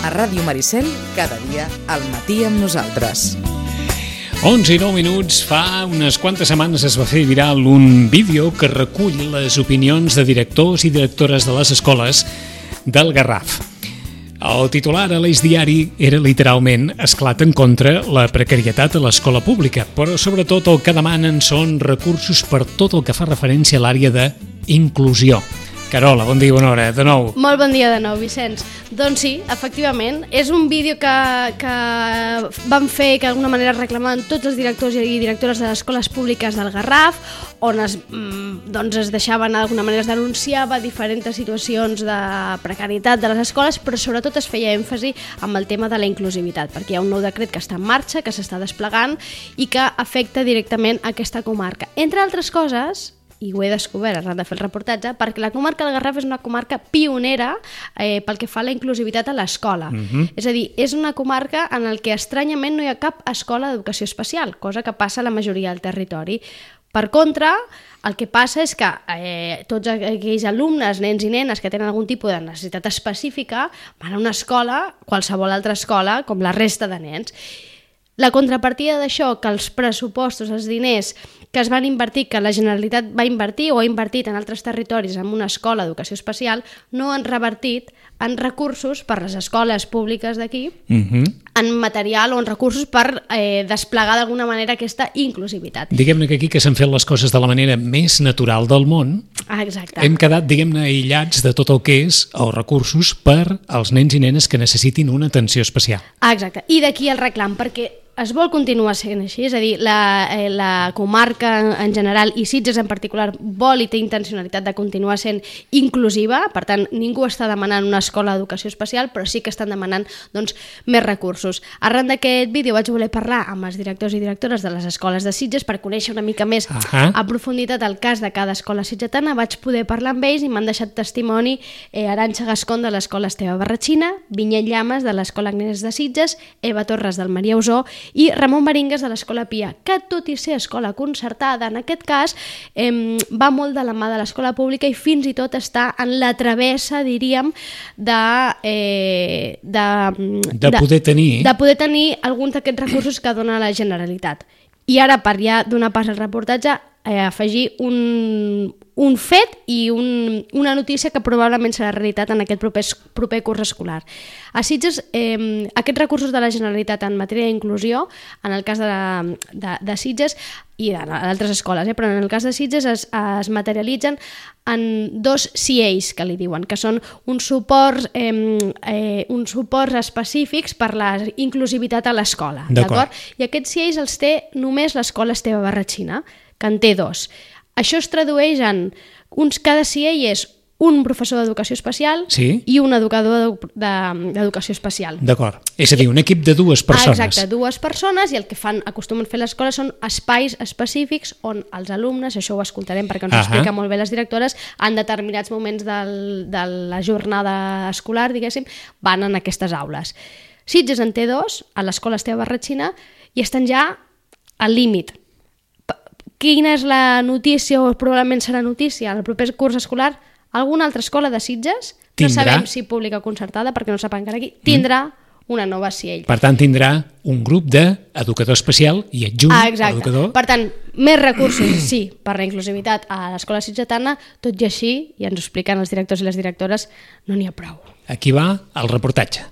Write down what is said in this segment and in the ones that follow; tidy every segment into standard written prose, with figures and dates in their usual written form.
A Ràdio Maricel, cada dia al matí amb nosaltres. 11 i 9 minuts, fa unes quantes setmanes es va fer viral un vídeo que recull les opinions de directors i directores de les escoles del Garraf. El titular a l'Eix Diari era literalment "Esclaten contra la precarietat a l'escola pública", però sobretot el que demanen són recursos per tot el que fa referència a l'àrea d'inclusió. Carola, bon dia i bona hora, de nou. Molt bon dia de nou, Vicenç. Doncs sí, efectivament, és un vídeo que van fer, que d'alguna manera reclamaven tots els directors i directores de les escoles públiques del Garraf, on es deixaven, d'alguna manera es denunciava diferents situacions de precarietat de les escoles, però sobretot es feia èmfasi amb el tema de la inclusivitat, perquè hi ha un nou decret que està en marxa, que s'està desplegant i que afecta directament aquesta comarca. Entre altres coses, i ho he descobert arran de fer el reportatge, perquè la comarca del Garraf és una comarca pionera pel que fa a la inclusivitat a l'escola. És a dir, és una comarca en la que estranyament no hi ha cap escola d'educació especial, cosa que passa a la majoria del territori. Per contra, el que passa és que tots aquells alumnes, nens i nenes que tenen algun tipus de necessitat específica van a una escola, qualsevol altra escola, com la resta de nens. La contrapartida d'això, que els pressupostos, els diners que es van invertir, que la Generalitat va invertir o ha invertit en altres territoris en una escola d'educació especial, no han revertit en recursos per les escoles públiques d'aquí, en material o en recursos per desplegar d'alguna manera aquesta inclusivitat. Diguem-ne que aquí que s'han fet les coses de la manera més natural del món, exacte. Hem quedat, diguem-ne, aïllats de tot el que és els recursos per als nens i nenes que necessitin una atenció especial. Exacte, i d'aquí el reclam, perquè es vol continuar sent així, és a dir, la comarca en general i Sitges en particular vol i té intencionalitat de continuar sent inclusiva, per tant, ningú està demanant una escola d'educació especial, però sí que estan demanant més recursos. Arran d'aquest vídeo vaig voler parlar amb els directors i directores de les escoles de Sitges per conèixer una mica més a profunditat el cas de cada escola sitgetana. Vaig poder parlar amb ells i m'han deixat testimoni Arantxa Gascón de l'escola Esteve Barratxina, Vinyet Llames de l'escola Agnès de Sitges, Eva Torres del Maria Usó i Ramon Baringues de l'escola Pia, que tot i ser escola concertada, en aquest cas, va molt de la mà de l'escola pública i fins i tot està en la travessa, diríem, de poder tenir alguns d'aquests recursos que dona la Generalitat. I ara, per ja donar pas al reportatge, afegir un fet i una notícia que probablement serà realitat en aquest proper curs escolar. A Sitges, aquests recursos de la Generalitat en matèria d'inclusió, en el cas de Sitges i d'altres escoles, però en el cas de Sitges es materialitzen en 2 CIEs, que li diuen, que són uns suports específics per la inclusivitat a l'escola. D'acord? I aquests CIEs els té només l'escola Esteve Barratxina, que en té 2. Això es tradueix en cada CIE és un professor d'educació especial i un educador d'educació especial. D'acord. És a dir, un equip de 2 persones. Exacte, 2 persones, i el que acostumen a fer l'escola són espais específics on els alumnes, això ho escoltarem perquè ens ho explica molt bé les directores, en determinats moments de la jornada escolar, diguéssim, van en aquestes aules. Sitges en té 2, a l'escola Esteve Barratxina, i estan ja al límit. Quina és la notícia, o probablement serà notícia, en el proper curs escolar? Alguna altra escola de Sitges, no sabem si pública o concertada, perquè no sap encara aquí, tindrà una nova CIE. Per tant, tindrà un grup d'educador especial i adjunt educador. Per tant, més recursos, sí, per la inclusivitat a l'escola sitgetana, tot i així, i ens ho expliquen els directors i les directores, no n'hi ha prou. Aquí va el reportatge.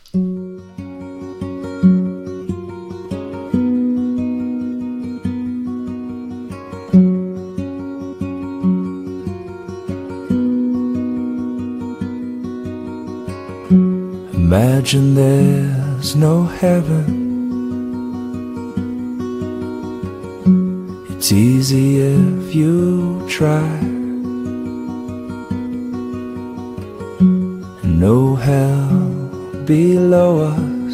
Imagine there's no heaven. It's easy if you try. And no hell below us.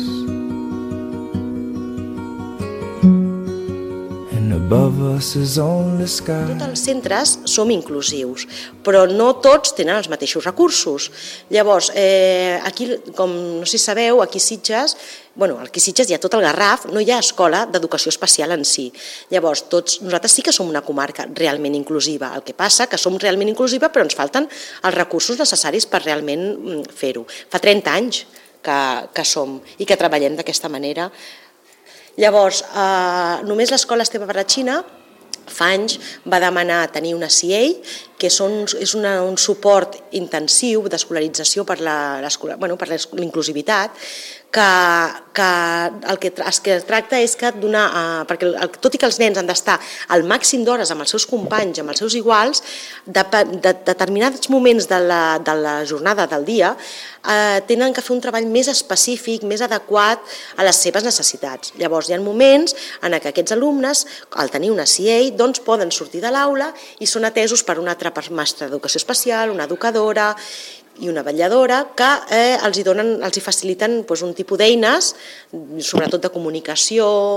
And above us is only sky. Tots els centres som inclusius, però no tots tenen els mateixos recursos. Llavors, aquí, com no sé si sabeu, aquí a Sitges, aquí a Sitges hi ha tot el Garraf, no hi ha escola d'educació especial en si. Llavors, nosaltres sí que som una comarca realment inclusiva. El que passa que som realment inclusiva, però ens falten els recursos necessaris per realment fer-ho. Fa 30 anys que som i que treballem d'aquesta manera. Llavors, només l'escola Esteve Barratxina fa anys va demanar tenir una CIEI, que és un suport intensiu d'escolarització per l'inclusivitat, que el que es tracta és que donar, perquè tot i que els nens han d'estar al màxim d'hores amb els seus companys, amb els seus iguals, de determinats moments de la jornada del dia tenen que fer un treball més específic, més adequat a les seves necessitats. Llavors hi ha moments en què aquests alumnes, al tenir una CIEI, doncs poden sortir de l'aula i són atesos per una altra mestra d'educació especial, una educadora i una vetlladora que els faciliten un tipus d'eines, sobretot de comunicació,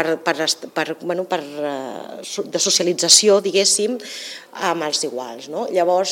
de socialització, diguéssim, amb els iguals. Llavors,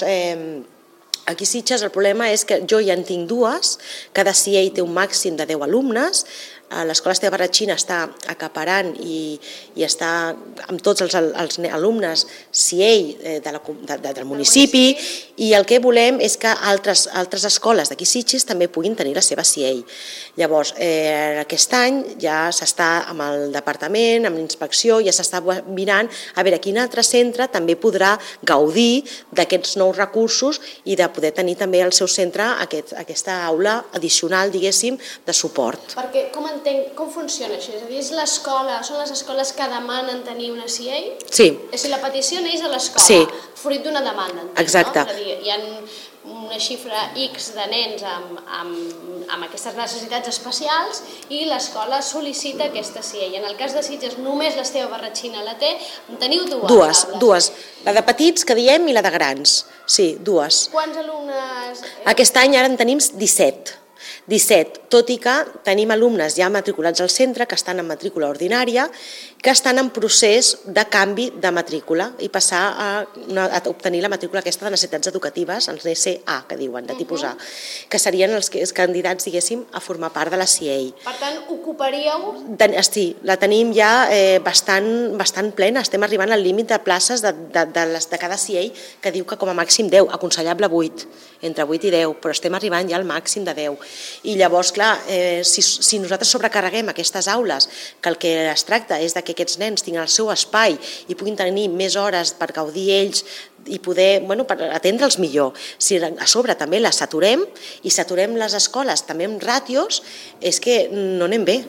aquí a Sitges el problema és que jo ja en tinc dues, cada CIEI té un màxim de 10 alumnes, l'escola Esteve Barratxina està acaparant i està amb tots els alumnes CIEI del municipi, i el que volem és que altres escoles d'aquí Sitges també puguin tenir la seva CIEI. Llavors, aquest any ja s'està amb el departament, amb l'inspecció, ja s'està mirant a veure quin altre centre també podrà gaudir d'aquests nous recursos i de poder tenir també al seu centre aquesta aula addicional, diguéssim, de suport. Perquè com funciona això? És a dir, són les escoles que demanen tenir una CIEI? Sí. És a dir, la petició neix a l'escola, sí, fruit d'una demanda, entenc, exacte. No? És a dir, hi ha una xifra X de nens amb aquestes necessitats especials i l'escola sol·licita aquesta CIEI. En el cas de Sitges, només l'Esteve Barratxina la té, en teniu dues? Dues. La de petits, que diem, i la de grans. Sí, dues. Quants alumnes? Aquest any ara en tenim 17, tot i que tenim alumnes ja matriculats al centre que estan en matrícula ordinària, que estan en procés de canvi de matrícula i passar a obtenir la matrícula aquesta de necessitats educatives, els NSA, que diuen, de tipus A, que serien els candidats, diguéssim, a formar part de la CIEI. Per tant, ocuparíeu? Sí, la tenim ja bastant plena, estem arribant al límit de places de cada CIEI, que diu que com a màxim 10, aconsellable 8, entre 8 i 10, però estem arribant ja al màxim de 10. I llavors, clar, si nosaltres sobrecarreguem aquestes aules, que el que es tracta és que aquests nens tinguin el seu espai i puguin tenir més hores per gaudir ells i poder per atendre'ls millor, si a sobre també les saturem i saturem les escoles també amb ràtios, és que no anem bé.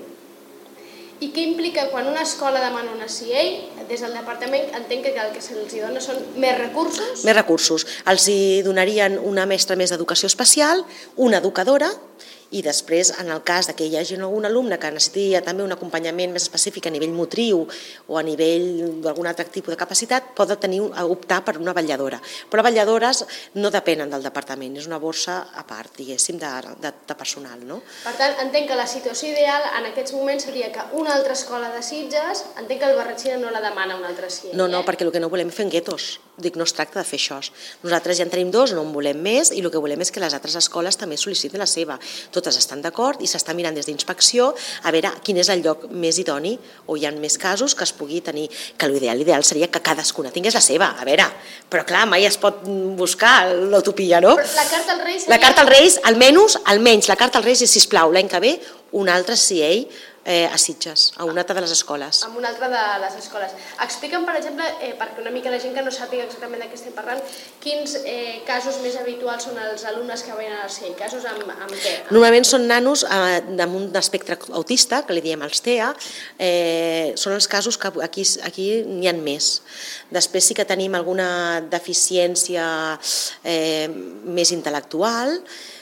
I què implica quan una escola demana una CIEI? Des del departament entenc que el que se'ls dona són més recursos? Més recursos. Els donarien una mestra més d'educació especial, una educadora, i després, en el cas que hi hagi algun alumne que necessiti també un acompanyament més específic a nivell motriu o a nivell d'algun altre tipus de capacitat, pot optar per una vetlladora. Però vetlladores no depenen del departament, és una borsa a part, diguéssim, de personal. Per tant, entenc que la situació ideal en aquests moments seria que una altra escola de Sitges, entenc que el Barratxina no la demana una altra CIEI. No, perquè el que no volem és fer guetos. Dic, no es tracta de fer això. Nosaltres ja en tenim 2, no en volem més, i el que volem és que les altres escoles també sol·licitin la seva. Totes estan d'acord i s'està mirant des d'inspecció a veure quin és el lloc més idoni o hi ha més casos que es pugui tenir, que l'ideal seria que cadascuna tingués la seva, a veure, però clar, mai es pot buscar l'utopia, no? Però la carta als Reis seria... La carta als Reis, almenys la carta als Reis és, sisplau, l'any que ve una altra CIEI a Sitges, a una altra de les escoles. A una altra de les escoles. Explica'm, per exemple, perquè una mica la gent que no sàpiga exactament de què estem parlant, quins casos més habituals són els alumnes que venen a la CIEI? Casos amb què? Normalment són nanos amb un espectre autista, que li diem els TEA, són els casos que aquí n'hi ha més. Després sí que tenim alguna deficiència més intel·lectual,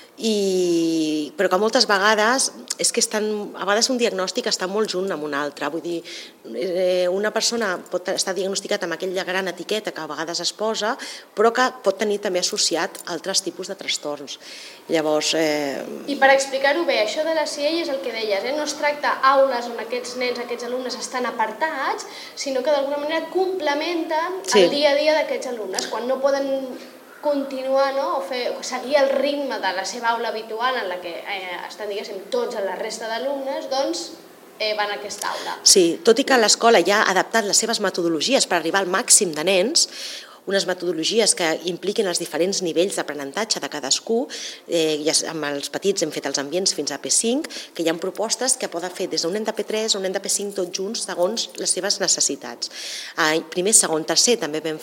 però que moltes vegades és que a vegades un diagnòstic està molt junt amb un altre, vull dir, una persona pot estar diagnosticat amb aquella gran etiqueta que a vegades es posa, però que pot tenir també associat altres tipus de trastorns. Llavors... I per explicar-ho bé, això de la CIEI és el que deies, no es tracta aules on aquests nens, aquests alumnes estan apartats, sinó que d'alguna manera complementen el dia a dia d'aquests alumnes, quan no poden continuar o seguir el ritme de la seva aula habitual en la que estan, diguéssim, tots a la resta d'alumnes, doncs van a aquesta aula. Sí, tot i que l'escola ja ha adaptat les seves metodologies per arribar al màxim de nens, unes metodologies que impliquin els diferents nivells d'aprenentatge de cadascú, amb els petits hem fet els ambients fins a P5, que hi ha propostes que poden fer des d'un nen de P3 a un nen de P5 tots junts segons les seves necessitats. Primer, segon, tercer també vam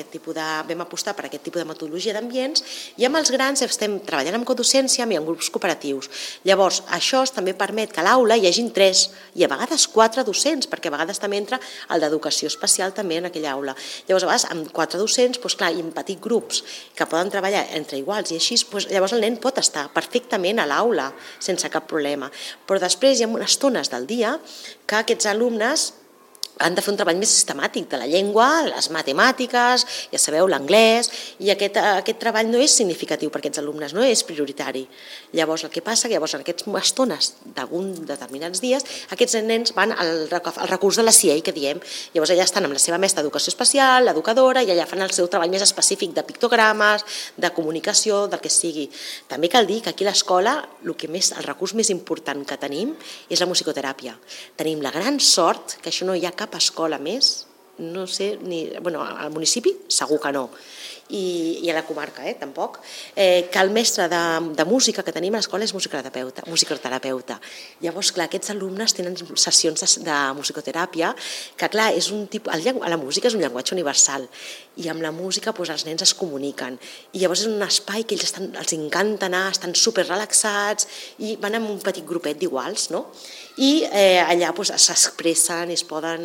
apostar per aquest tipus de metodologia d'ambients, i amb els grans estem treballant amb codocència i amb grups cooperatius. Llavors, això també permet que a l'aula hi hagin 3 i a vegades 4 docents, perquè a vegades també entra el d'educació especial també en aquella aula. Llavors, a vegades, amb 4 docents, i en petits grups que poden treballar entre iguals i així, llavors el nen pot estar perfectament a l'aula sense cap problema. Però després hi ha unes estones del dia que aquests alumnes han de fer un treball més sistemàtic de la llengua, les matemàtiques, ja sabeu, l'anglès, i aquest treball no és significatiu per aquests alumnes, no és prioritari. Llavors, el que passa que en aquestes estones d'alguns determinats dies, aquests nens van al recurs de la CIEI, que diem. Llavors, allà estan amb la seva mestra d'educació especial, l'educadora, i allà fan el seu treball més específic de pictogrames, de comunicació, del que sigui. També cal dir que aquí a l'escola el recurs més important que tenim és la musicoteràpia. Tenim la gran sort que això no hi ha cap escola més, no sé, al municipi segur que no, i a la comarca tampoc, que el mestre de música que tenim a l'escola és musicoterapeuta. Llavors, clar, aquests alumnes tenen sessions de musicoteràpia, que clar, la música és un llenguatge universal, i amb la música els nens es comuniquen, i llavors és un espai que els encanta anar, estan super relaxats, i van amb un petit grupet d'iguals, no? I allà s'expressen i es poden...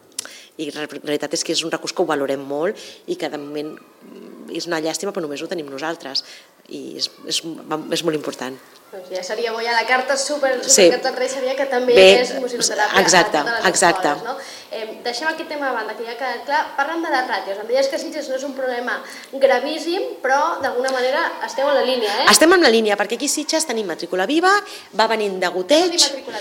I la realitat és que és un recurs que ho valorem molt i que de moment és una llàstima, però només ho tenim nosaltres, i és molt important. Doncs ja seria bo, ja la carta supercarta rei seria que també és musicoteràpia a totes les escoles, no? Deixem aquest tema a banda, que ja ha quedat clar. Parlant de les ràtios, em deies que Sitges no és un problema gravíssim, però d'alguna manera esteu en la línia, Estem en la línia, perquè aquí a Sitges tenim matrícula viva, va venint de goteig,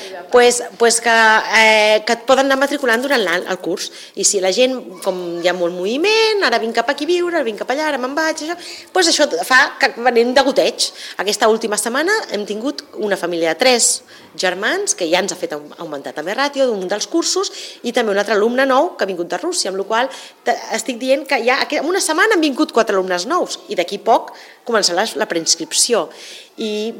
que et poden anar matriculant durant el curs, i si la gent, com hi ha molt moviment, ara vinc cap aquí a viure, ara vinc cap allà, ara me'n vaig, això fa que venim de goteig. Aquesta última setmana hem tingut una família de 3 germans, que ja ens ha fet augmentar també ràtio d'un dels cursos, i també un altre alumne nou que ha vingut de Rússia, amb la qual estic dient que ja en una setmana han vingut 4 alumnes nous, i d'aquí poc començarà la preinscripció. I,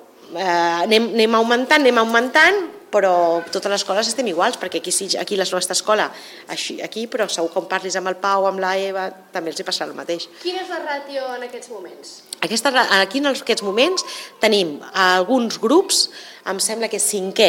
anem augmentant, però totes les escoles estem iguals, perquè aquí la nostra escola, però segur que quan parlis amb el Pau, amb la Eva, també els hi passarà el mateix. Quina és la ràtio en aquests moments? Aquí en aquests moments tenim alguns grups, em sembla que 5è,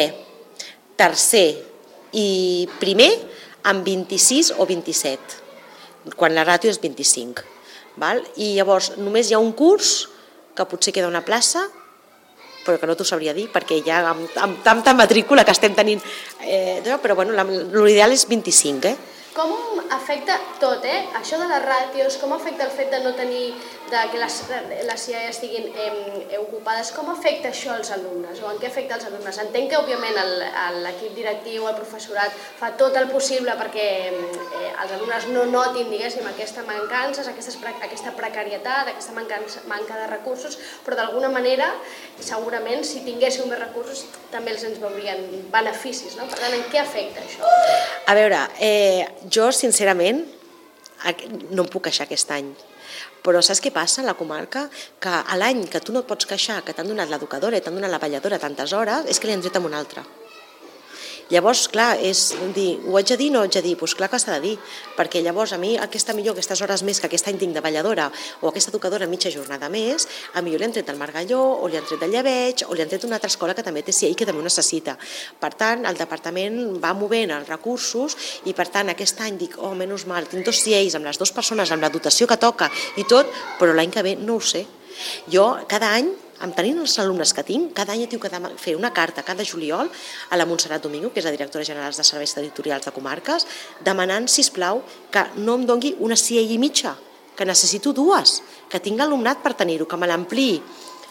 3è i primer, amb 26 o 27, quan la ràtio és 25. I llavors només hi ha un curs que potser queda una plaça, però que no t'ho sabria dir, perquè ja amb tanta matrícula que estem tenint, però l'ideal és 25. Com afecta tot, això de les ràtios, com afecta el fet de no tenir, que les CIA estiguin ocupades, com afecta això als alumnes, o en què afecta als alumnes? Entenc que, òbviament, l'equip directiu, el professorat, fa tot el possible perquè els alumnes no notin, diguéssim, aquesta mancança, aquesta precarietat, aquesta manca de recursos, però d'alguna manera, segurament, si tinguéssiu més recursos, també els ens veurien beneficis, no? Per tant, en què afecta això? A veure, jo, sincerament, no em puc queixar aquest any. Però saps què passa a la comarca? Que a l'any que tu no et pots queixar, que t'han donat l'educadora i t'han donat la balladora tantes hores, és que li han tret amb una altra. Llavors, clar, és dir, ho haig de dir o no ho haig de dir? Doncs clar que s'ha de dir, perquè llavors a mi aquestes hores més que aquest any tinc de balladora o aquesta educadora mitja jornada més, a mi li han tret el Margalló o li han tret el Llebeig o li han tret una altra escola que també té CIE i que també ho necessita. Per tant, el departament va movent els recursos i per tant aquest any dic, menys mal, tinc 2 CIEs amb les 2 persones, amb la dotació que toca i tot, però l'any que ve no ho sé. Jo cada any, tenint els alumnes que tinc, cada any he tingut que fer una carta cada juliol a la Montserrat Domingo, que és la directora general de Serveis Territorials de Comarques, demanant, sisplau, que no em doni una CIE i mitja, que necessito 2, que tinc alumnat per tenir-ho, que me l'ampliï.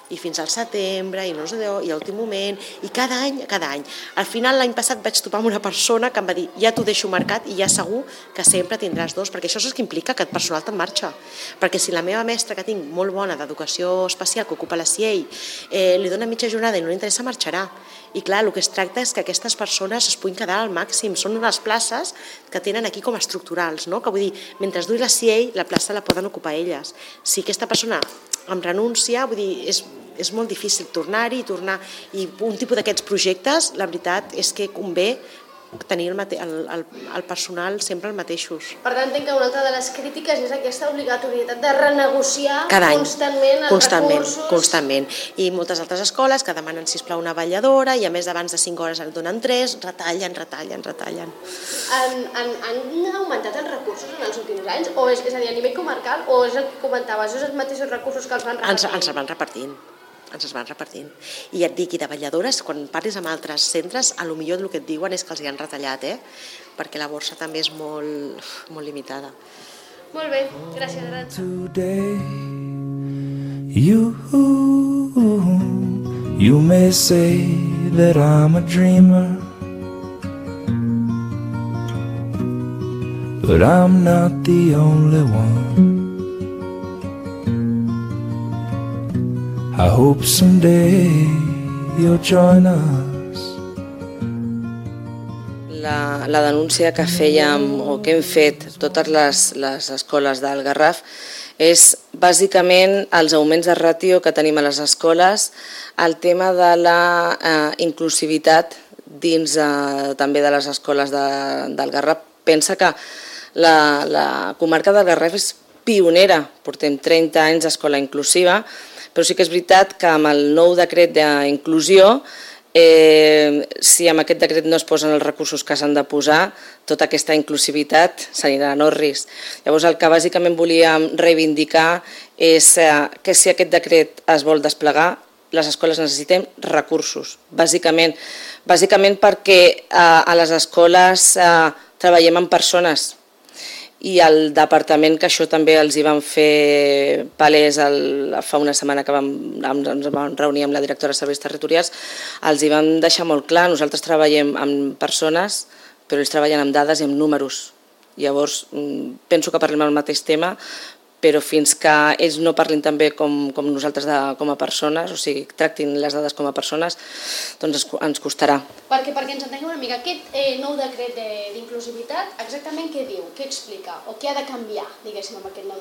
i fins al setembre, i no sé allò, i a l'últim moment, i cada any. Al final, l'any passat vaig topar amb una persona que em va dir, ja t'ho deixo marcat i ja segur que sempre tindràs 2, perquè això és el que implica que el personal te'n marxa. Perquè si la meva mestra, que tinc molt bona d'educació especial, que ocupa la CIEI, li dona mitja jornada i no li interessa, marxarà. I clar, el que es tracta és que aquestes persones es puguin quedar al màxim. Són unes places que tenen aquí com a estructurals, no? Que vull dir, mentre duri la CIEI, la plaça la poden ocupar elles. Si aquesta persona em renuncia, vull dir, és molt difícil tornar-hi i un tipus d'aquests projectes, la veritat és que convé tenir el personal sempre els mateixos. Per tant, entenc que una altra de les crítiques és aquesta obligatorietat de renegociar constantment els recursos. Constantment. I moltes altres escoles que demanen, sisplau, una vetlladora i a més d'abans de 5 hores en donen 3, retallen. Han augmentat els recursos en els últims anys? O és a dir, a nivell comarcal, o és el que comentaves, és els mateixos recursos que els van repartint? Ens es van repartint. I ja et dic, i de vetlladores, quan parlis amb altres centres, a lo millor el que et diuen és que els hi han retallat, perquè la borsa també és molt limitada. Molt bé, gràcies, Arantxa. Today, you may say that I'm a dreamer, but I'm not the only one. I hope someday you'll join us. La denúncia que fèiem o que hem fet totes les escoles del Garraf és bàsicament els augments de ràtio que tenim a les escoles, el tema de la inclusivitat dins també de les escoles del Garraf. Pensa que la comarca del Garraf és pionera, portem 30 anys d'escola inclusiva, però sí que és veritat que amb el nou decret d'inclusió, si amb aquest decret no es posen els recursos que s'han de posar, tota aquesta inclusivitat s'anirà a Norris. Llavors el que bàsicament volíem reivindicar és que si aquest decret es vol desplegar, les escoles necessitem recursos, bàsicament perquè a les escoles treballem amb persones, i el departament, que això també els hi vam fer palès fa una setmana que ens vam reunir amb la directora de serveis territorials, els hi vam deixar molt clar, nosaltres treballem amb persones, però ells treballen amb dades i amb números. Llavors, penso que parlem del mateix tema, però fins que ells no parlin també com nosaltres com a persones, o sigui, tractin les dades com a persones, doncs ens costarà. Perquè ens entenguem una mica, aquest nou decret d'inclusivitat, exactament què diu, què explica, o què ha de canviar, diguéssim, amb aquest nou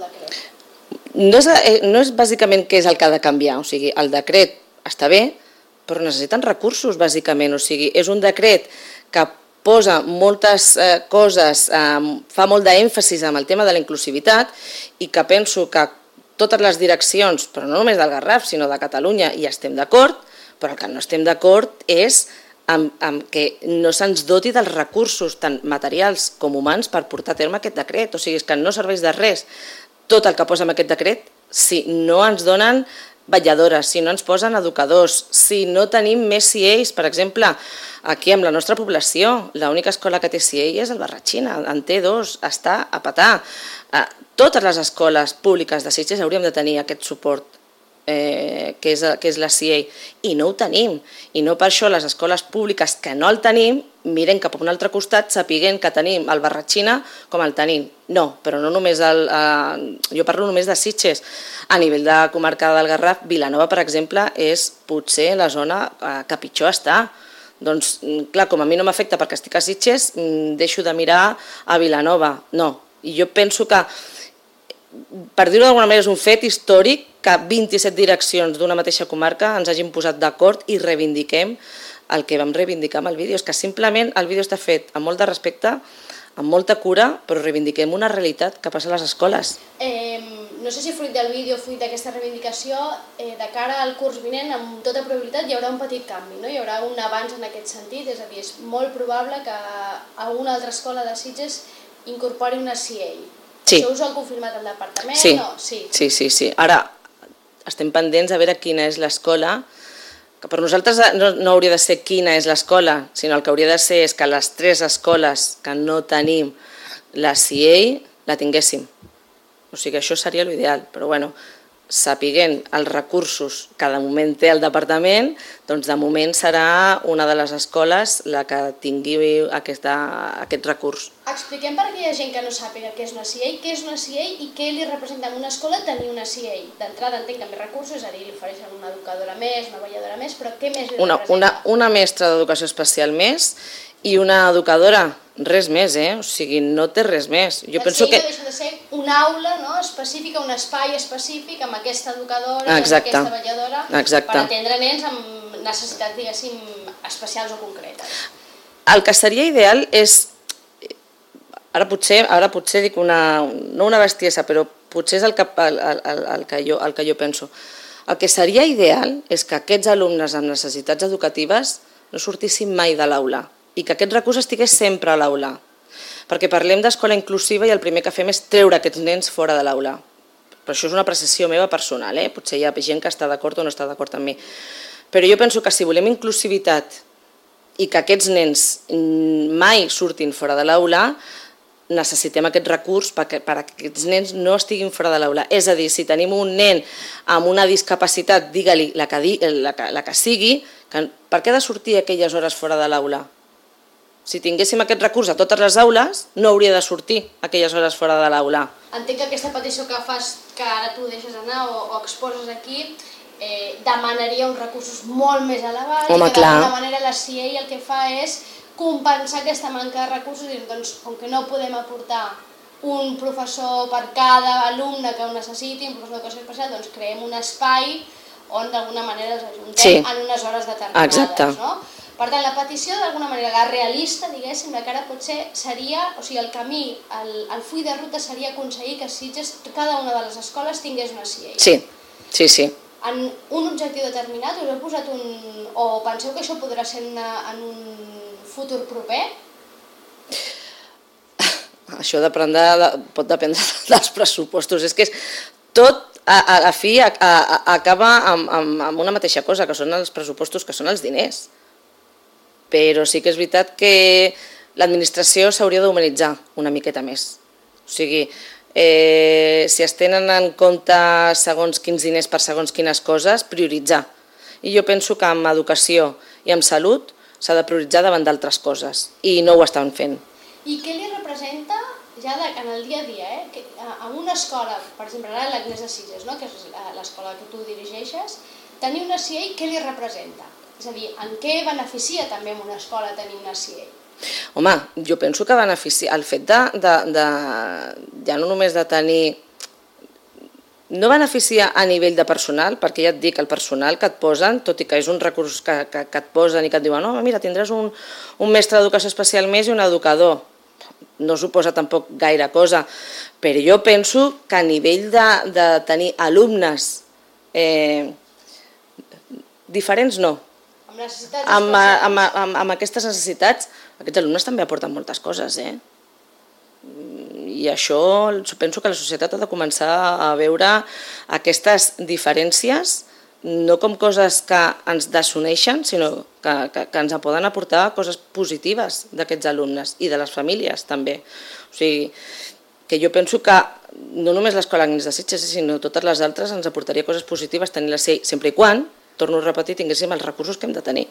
decret? No és bàsicament què és el que ha de canviar, o sigui, el decret està bé, però necessiten recursos, bàsicament, o sigui, és un decret que posa moltes coses, fa molt d'èmfasis amb el tema de la inclusivitat i que penso que totes les direccions, però no només del Garraf, sinó de Catalunya, hi estem d'acord, però el que no estem d'acord és amb que no se'ns doti dels recursos tant materials com humans per portar a terme aquest decret. O sigui, és que no serveix de res tot el que posa en aquest decret si no ens donen vetlladores, si no ens posen educadors, si no tenim més CIEIs. Per exemple, aquí amb la nostra població, l'única escola que té CIEI és el Barratxina, en té 2, està a petar. Totes les escoles públiques de Sitges hauríem de tenir aquest suport que és la CIEI, i no ho tenim. I no per això les escoles públiques que no el tenim miren cap a un altre costat sapiguent que tenim el Barratxina com el tenim. No, però no només jo parlo només de Sitges. A nivell de comarca del Garraf, Vilanova, per exemple, és potser la zona que pitjor està. Doncs, clar, com a mi no m'afecta perquè estic a Sitges, deixo de mirar a Vilanova. No, i jo penso que, per dir-ho d'alguna manera, és un fet històric que 27 direccions d'una mateixa comarca ens hagin posat d'acord i reivindiquem el que vam reivindicar amb el vídeo. És que simplement el vídeo està fet amb molt de respecte, amb molta cura, però reivindiquem una realitat que passa a les escoles. No sé si fruit del vídeo, fruit d'aquesta reivindicació, de cara al curs vinent, amb tota probabilitat hi haurà un petit canvi, no? Hi haurà un avanç en aquest sentit, és a dir, és molt probable que alguna altra escola de Sitges incorpori una CIEI. Sí. Això us ho ha confirmat el departament? Sí. No? Sí. Ara estem pendents a veure quina és l'escola, que per nosaltres no hauria de ser quina és l'escola, sinó el que hauria de ser és que les 3 escoles que no tenim la CIEI la tinguéssim. O sigui, això seria l'ideal, però bueno, sapiguent els recursos que de moment té el departament, doncs de moment serà una de les escoles la que tingui aquest recurs. Expliquem per a aquella gent que no sàpiga què és una CIEI, què és una CIEI i què li representa en una escola tenir una CIEI. D'entrada entenc que més recursos, és a dir, li ofereixen una educadora més, una vetlladora més, però què més li representa? Una mestra d'educació especial més i una educadora, res més, o sigui, no té res més. La CIEI deixa de ser una aula específica, un espai específic amb aquesta educadora i amb aquesta vetlladora per atendre nens amb necessitats, diguéssim, especials o concretes. El que seria ideal és, ara potser dic no una bestiesa, però potser és el que jo penso. El que seria ideal és que aquests alumnes amb necessitats educatives no sortissin mai de l'aula i que aquest recurs estigués sempre a l'aula. Perquè parlem d'escola inclusiva i el primer que fem és treure aquests nens fora de l'aula. Però això és una apreciació meva personal, potser hi ha gent que està d'acord o no està d'acord amb mi. Però jo penso que si volem inclusivitat i que aquests nens mai surtin fora de l'aula, necessitem aquest recurs perquè aquests nens no estiguin fora de l'aula. És a dir, si tenim un nen amb una discapacitat, digue-li la que sigui, per què ha de sortir aquelles hores fora de l'aula? Si tinguéssim aquest recurs a totes les aules, no hauria de sortir aquelles hores fora de l'aula. Entenc que aquesta petició que fas, que ara tu deixes anar o exposes aquí, demanaria uns recursos molt més elevats i que d'alguna manera la CIEI el que fa és compensar aquesta manca de recursos i doncs, com que no podem aportar un professor per cada alumne que ho necessiti, un professor d'educació especial, doncs creem un espai on d'alguna manera els ajuntem en unes hores determinades, no? Per tant, la petició d'alguna manera, la realista, diguéssim, la que ara potser seria, o sigui, el camí, el full de ruta seria aconseguir que Sitges, cada una de les escoles tingués una CIEI. Sí. En un objectiu determinat, us heu posat o penseu que això podrà ser en un futur proper? Això pot dependre dels pressupostos. És que tot a la fi acaba amb una mateixa cosa, que són els pressupostos, que són els diners. Però sí que és veritat que l'administració s'hauria d'humanitzar una miqueta més. O sigui, si es tenen en compte segons quins diners per segons quines coses, prioritzar. I jo penso que amb educació i amb salut s'ha de prioritzar davant d'altres coses, i no ho estan fent. I què li representa, ja en el dia a dia, en una escola, per exemple, ara l'Agnès de Sitges, que és l'escola que tu dirigeixes, tenir una CIEI, què li representa? És a dir, en què beneficia també en una escola tenir una CIEI? Home, jo penso que beneficia el fet ja no només de tenir... No beneficia a nivell de personal, perquè ja et dic, el personal que et posen, tot i que és un recurs que et posen i que et diuen no, mira, tindràs un mestre d'educació especial més i un educador. No suposa tampoc gaire cosa, però jo penso que a nivell de tenir alumnes diferents no. Amb aquestes necessitats, aquests alumnes també aporten moltes coses, I això penso que la societat ha de començar a veure aquestes diferències no com coses que ens desuneixen, sinó que ens poden aportar coses positives d'aquests alumnes i de les famílies també. O sigui, que jo penso que no només l'Escola Agnès de Sitges, sinó totes les altres ens aportaria coses positives tenir la CIEI, sempre i quan, torno a repetir, tinguéssim els recursos que hem de tenir.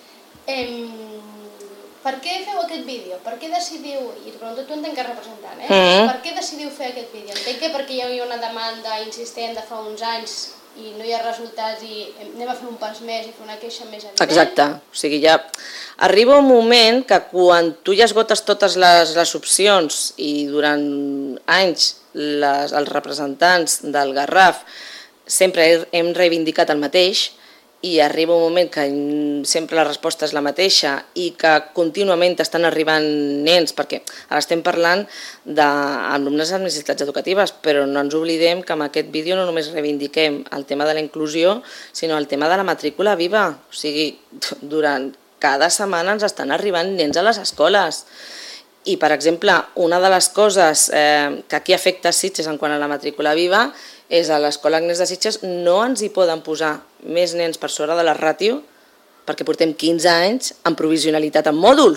Per què feu aquest vídeo? Per què decidiu, i et pregunto tu entenc que representant, per què decidiu fer aquest vídeo? Entenc que perquè hi havia una demanda insistent de fa uns anys i no hi ha resultats i anem a fer un pas més i fer una queixa més evident. Exacte, o sigui, ja arriba un moment que quan tu ja esgotes totes les opcions i durant anys els representants del Garraf sempre hem reivindicat el mateix, i arriba un moment que sempre la resposta és la mateixa i que contínuament estan arribant nens, perquè ara estem parlant d'alumnes amb necessitats educatives, però no ens oblidem que amb aquest vídeo no només reivindiquem el tema de la inclusió, sinó el tema de la matrícula viva. O sigui, durant cada setmana ens estan arribant nens a les escoles. I, per exemple, una de les coses que aquí afecta Sitges en quant a la matrícula viva és a l'Escola Agnès de Sitges no ens hi poden posar més nens per sobre de la ràtio perquè portem 15 anys en provisionalitat en mòduls.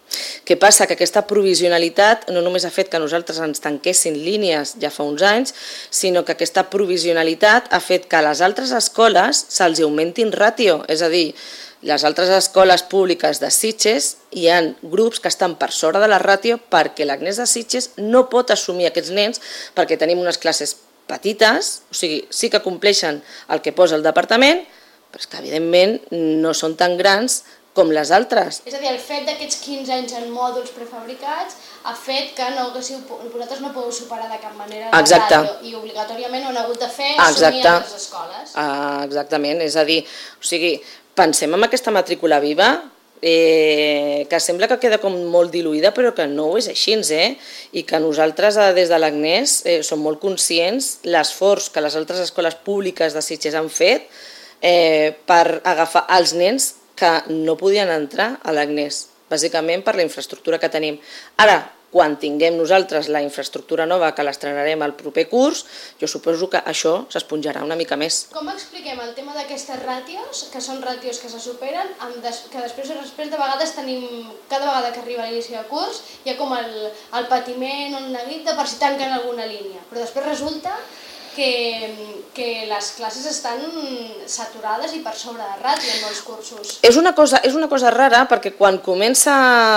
Què passa? Que aquesta provisionalitat no només ha fet que nosaltres ens tanquessin línies ja fa uns anys, sinó que aquesta provisionalitat ha fet que a les altres escoles se'ls augmentin ràtio, és a dir, les altres escoles públiques de Sitges hi ha grups que estan per sobre de la ràtio perquè l'Agnès de Sitges no pot assumir aquests nens perquè tenim unes classes petites, o sigui, sí que compleixen el que posa el departament, però és que evidentment no són tan grans com les altres. És a dir, el fet d'aquests 15 anys en mòduls prefabricats ha fet que vosaltres no podeu superar de cap manera la ràtio i obligatòriament ho han hagut de fer assumir a les escoles. Exactament, és a dir, o sigui, pensem en aquesta matrícula viva, que sembla que queda com molt diluïda, però que no és així, i que nosaltres des de l'Agnès som molt conscients l'esforç que les altres escoles públiques de Sitges han fet per agafar els nens que no podien entrar a l'Agnès, bàsicament per la infraestructura que tenim. Ara, quan tinguem nosaltres la infraestructura nova, que l'estrenarem el proper curs, jo suposo que això s'esponjarà una mica més. Com expliquem el tema d'aquestes ràtios, que són ràtios que se superen, que després de vegades tenim, cada vegada que arriba l'inici del curs, hi ha com el patiment o una grita per si tanquen alguna línia, però després resulta que les classes estan saturades i per sobre de ràtio en molts cursos. És una cosa rara perquè quan comença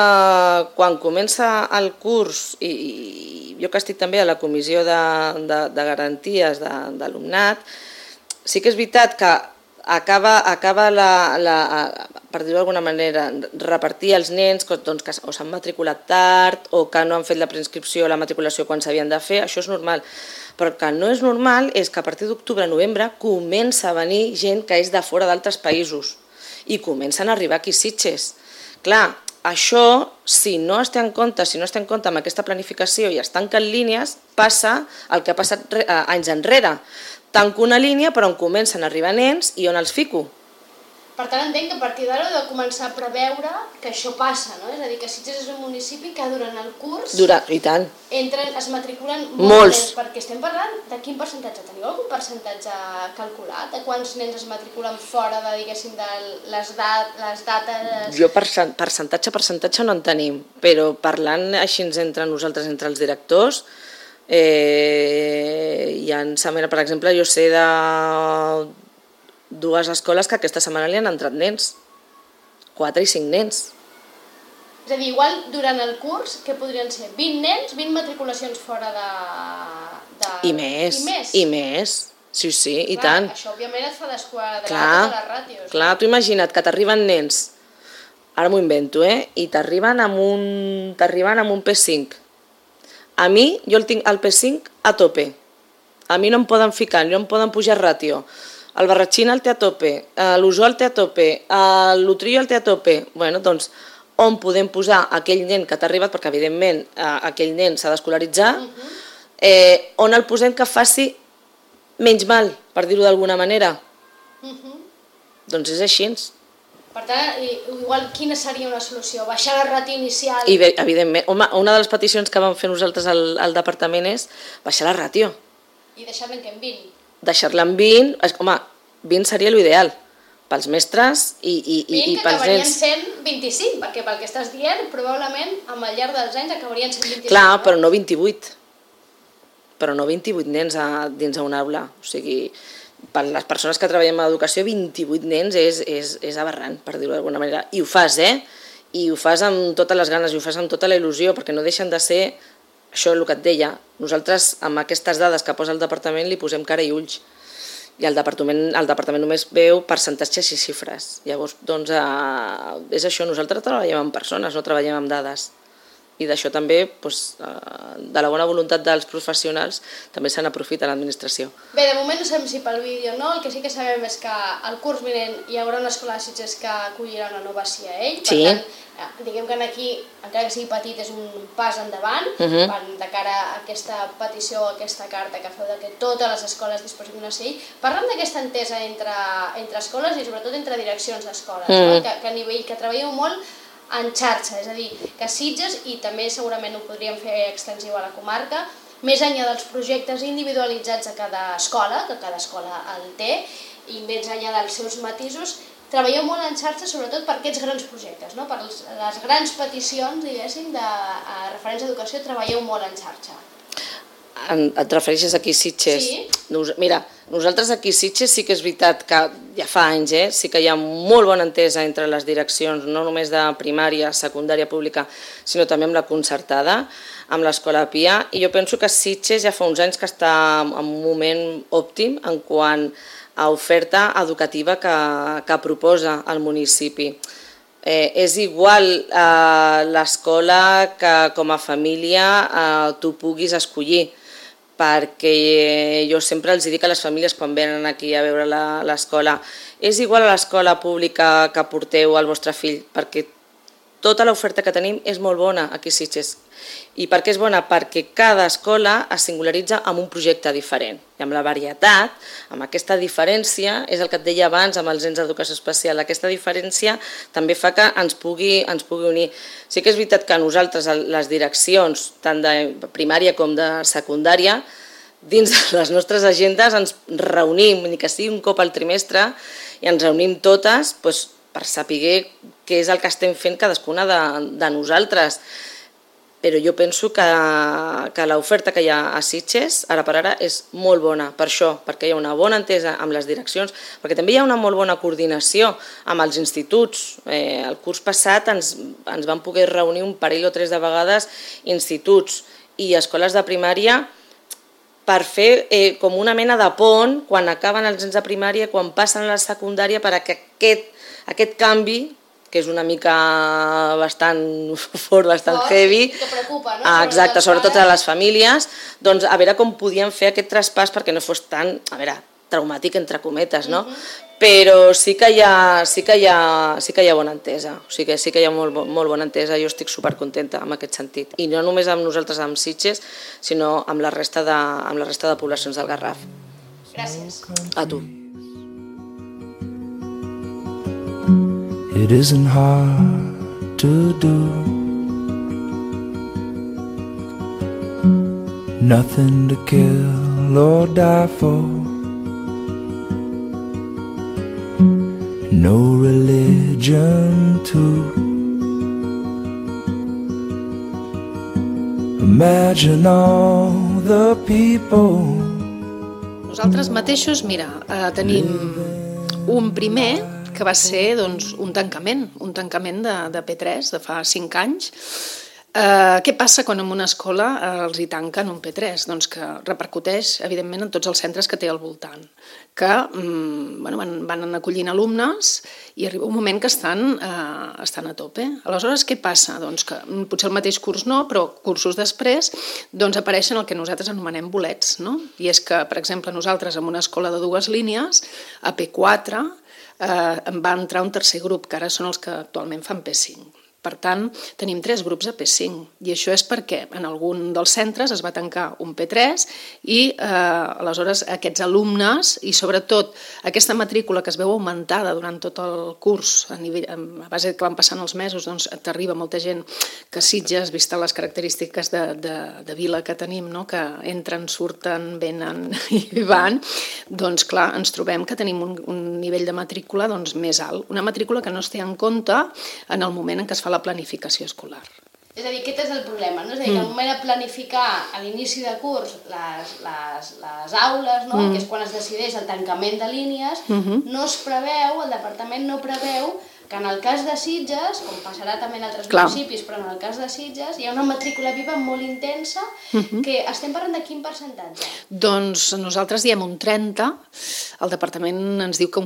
el curs, i jo que estic també a la comissió de garanties d'alumnat, sí que és veritat que acaba per dir-ho d'alguna manera, repartir els nens que o s'han matriculat tard o que no han fet la preinscripció o la matriculació quan s'havien de fer, això és normal. Però el que no és normal és que a partir d'octubre-novembre comença a venir gent que és de fora d'altres països i comencen a arribar aquí a Sitges. Clar, això, si no es té en compte amb aquesta planificació i es tanquen línies, passa el que ha passat anys enrere. Tanco una línia però on comencen a arribar nens i on els fico. Per tant, entenc que a partir d'ara heu de començar a preveure que això passa, no? És a dir, que Sitges és un municipi que durant el curs I tant. es matriculen molts nens, perquè estem parlant de quin percentatge. Teniu algun percentatge calculat? De quants nens es matriculen fora de, diguéssim, de les dates? Jo percentatge no en tenim, però parlant així entre nosaltres, entre els directors, per exemple, jo sé de dues escoles que aquesta setmana li han entrat nens, 4 i 5 nens. És a dir, igual durant el curs, què podrien ser? 20 nens, 20 matriculacions fora de... I més. Sí, i tant. Això òbviament et fa desquadrar totes les ràtios. Clar, tu imagina't que t'arriben nens, ara m'ho invento, i t'arriben amb un P5. A mi, jo el tinc el P5 a tope. A mi no em poden ficar, no em poden pujar ràtio. El Barratxina el té a tope, l'Usó el té a tope, l'Utrillo el té a tope. Bueno, doncs, on podem posar aquell nen que t'ha arribat, perquè evidentment aquell nen s'ha d'escolaritzar, on el posem que faci menys mal, per dir-ho d'alguna manera. Doncs és així. Per tant, igual quina seria una solució? Baixar la ràtio inicial? I evidentment, home, una de les peticions que vam fer nosaltres al departament és baixar la ràtio. I deixar-la en 20? Deixar-la en 20, home, 20 seria l'ideal, pels mestres i pels nens. 20 que acabarien sent 25, perquè pel que estàs dient, probablement, al llarg dels anys acabarien sent 25. Clar, però no 28. Però no 28 nens dins una aula. O sigui, per les persones que treballem a l'educació, 28 nens és aberrant, per dir-ho d'alguna manera. I ho fas, I ho fas amb totes les ganes, i ho fas amb tota la il·lusió, perquè no deixen de ser... Això és el que et deia, nosaltres amb aquestes dades que posa el departament li posem cara i ulls i el departament només veu percentatges i xifres. Llavors, doncs, és això, nosaltres treballem amb persones, no treballem amb dades. I d'això també, de la bona voluntat dels professionals, també se n'aprofita l'administració. Bé, de moment no sabem si pel vídeo no, el que sí que sabem és que el curs vinent hi haurà una escola de Sitges que acollirà una nova CIAE, per tant, diguem que aquí, encara que sigui petit, és un pas endavant de cara a aquesta petició, a aquesta carta que feu que totes les escoles disposin d'una CIAE. Parlem d'aquesta entesa entre escoles i sobretot entre direccions d'escoles, que treballeu molt en xarxa, és a dir, que Sitges, i també segurament ho podríem fer extensiu a la comarca, més enllà dels projectes individualitzats a cada escola, que cada escola el té, i més enllà dels seus matisos, treballeu molt en xarxa, sobretot per aquests grans projectes, no? Per les grans peticions, diguéssim, de referents d'educació, treballeu molt en xarxa. Et refereixes aquí a Sitges? Sí. Mira, nosaltres aquí a Sitges sí que és veritat que ja fa anys sí que hi ha molt bona entesa entre les direccions, no només de primària, secundària pública, sinó també amb la concertada, amb l'Escola Pia, i jo penso que Sitges ja fa uns anys que està en un moment òptim en quant a oferta educativa que proposa el municipi. És igual l'escola que com a família tu puguis escollir, perquè jo sempre els dic a les famílies quan venen aquí a veure l'escola, és igual a l'escola pública que porteu el vostre fill, perquè tota l'oferta que tenim és molt bona aquí a Sitges. I per què és bona? Perquè cada escola es singularitza amb un projecte diferent. I amb la varietat, amb aquesta diferència, és el que et deia abans amb els nens d'educació especial, aquesta diferència també fa que ens pugui unir. Sí que és veritat que nosaltres, les direccions, tant de primària com de secundària, dins de les nostres agendes ens reunim, ni que sigui un cop al trimestre, i ens reunim totes per saber què és el que estem fent cadascuna de nosaltres. Però jo penso que l'oferta que hi ha a Sitges, ara per ara, és molt bona per això, perquè hi ha una bona entesa amb les direccions, perquè també hi ha una molt bona coordinació amb els instituts. El curs passat ens van poder reunir un parell o 3 de vegades instituts i escoles de primària per fer com una mena de pont quan acaben els nens de primària, quan passen a la secundària, perquè aquest canvi, que és una mica bastant fort, bastant heavy. Que preocupa, no? Exacte, sobretot a les famílies, doncs a veure com podíem fer aquest traspàs perquè no fos tan, traumàtic entre cometes, no? Però sí que hi ha bona entesa, o sigui que sí que hi ha molt bona entesa, jo estic supercontenta en aquest sentit. I no només amb nosaltres, amb Sitges, sinó amb la resta de poblacions del Garraf. Gràcies. A tu. It isn't hard to do. Nothing to kill or die for. No religion to imagine all the people. Nosaltres mateixos, mira, tenim un primer que va ser un tancament de P3 de fa 5 anys. Què passa quan en una escola els hi tanquen un P3? Doncs que repercuteix, evidentment, en tots els centres que té al voltant, que van acollint alumnes i arriba un moment que estan a tope. Aleshores, què passa? Doncs que potser el mateix curs no, però cursos després apareixen el que nosaltres anomenem bolets, no? I és que, per exemple, nosaltres en una escola de 2 línies, a P4, va entrar un tercer grup, que ara són els que actualment fan P5. Per tant, tenim 3 grups a P5 i això és perquè en algun dels centres es va tancar un P3 i aleshores aquests alumnes i sobretot aquesta matrícula que es veu augmentada durant tot el curs a base que van passant els mesos, doncs t'arriba molta gent que Sitges, vista les característiques de vila que tenim, no? Que entren, surten, venen i van, doncs clar, ens trobem que tenim un nivell de matrícula més alt, una matrícula que no es té en compte en el moment en què es fa la planificació escolar. És a dir, aquest és el problema, no? És a dir, que al moment de planificar a l'inici de curs les aules, no? Que és quan es decideix el tancament de línies, no es preveu, el departament no preveu que en el cas de Sitges, com passarà també en altres municipis, però en el cas de Sitges hi ha una matrícula viva molt intensa, que estem parlant de quin percentatge? Doncs nosaltres diem un 30, el departament ens diu que un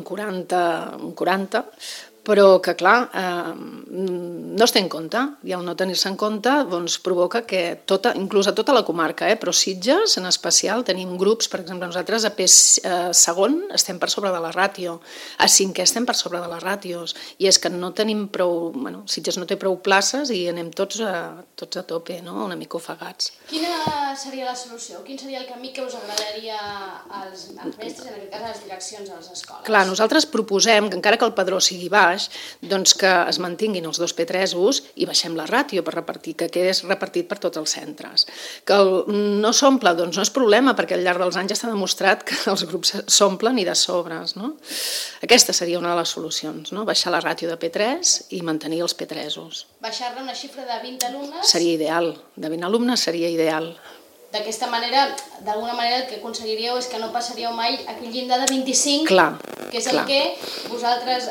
40, però que, clar, no es té en compte, i al no tenir-se en compte doncs, provoca que inclús a tota la comarca, però Sitges en especial tenim grups, per exemple, nosaltres a segon estem per sobre de la ràtio, a 5è estem per sobre de les ràtios, i és que no tenim prou, Sitges no té prou places i anem tots a tope, no? Una mica ofegats. Quina seria la solució? Quin seria el camí que us agradaria als mestres, en aquest cas a les direccions de les escoles? Clar, nosaltres proposem que encara que el padró sigui baix, baix, doncs que es mantinguin els 2 P3s i baixem la ràtio per repartir, que quedés repartit per tots els centres. Que no s'omple, doncs no és problema, perquè al llarg dels anys ja s'ha demostrat que els grups s'omplen i de sobres, no? Aquesta seria una de les solucions, no? Baixar la ràtio de P3 i mantenir els P3s. Baixar-ne una xifra de 20 alumnes... Seria ideal, de 20 alumnes seria ideal. D'aquesta manera, d'alguna manera, el que aconseguiríeu és que no passaríeu mai aquell llindar de 25, que és el que vosaltres,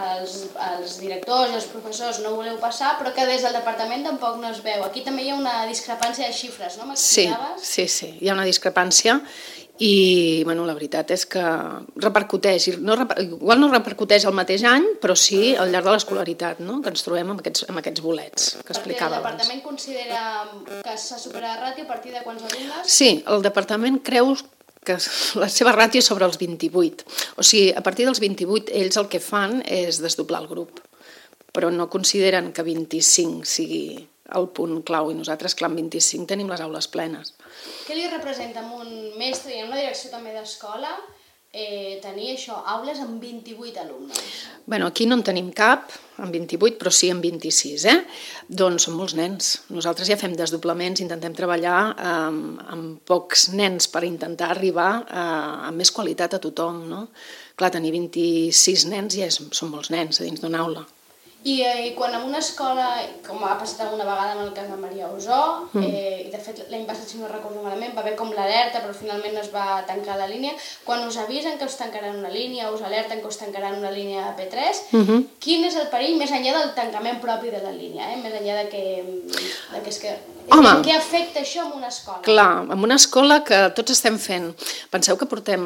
els directors i els professors, no voleu passar, però que des del departament tampoc no es veu. Aquí també hi ha una discrepància de xifres, no? M'explicaves? Sí, hi ha una discrepància i la veritat és que repercuteix, igual no repercuteix el mateix any, però sí al llarg de l'escolaritat, no? Que ens trobem amb aquests bolets que explicava abans. Perquè el departament considera que s'ha superat la ràtio a partir de quants alumnes? Sí, el departament creu que la seva ràtio és sobre els 28. O sigui, a partir dels 28 ells el que fan és desdoblar el grup, però no consideren que 25 sigui el punt clau i nosaltres, clar, amb 25 tenim les aules plenes. Què li representa a un mestre i en una direcció també d'escola tenir això, aules amb 28 alumnes? Bé, aquí no en tenim cap amb 28, però sí amb 26, Doncs són molts nens. Nosaltres ja fem desdoblaments, intentem treballar amb pocs nens per intentar arribar amb més qualitat a tothom, no? Clar, tenir 26 nens ja són molts nens a dins d'una aula. I quan en una escola, com ha passat alguna vegada amb el cas de Maria Usó, i de fet l'any passat, si no recordo malament, va haver com l'alerta, però finalment no es va tancar la línia, quan us avisen que us tancaran una línia, us alerten que us tancaran una línia de P3, quin és el perill més enllà del tancament propi de la línia, més enllà de que... En què afecta això en una escola? Clar, en una escola que tots estem fent. Penseu que portem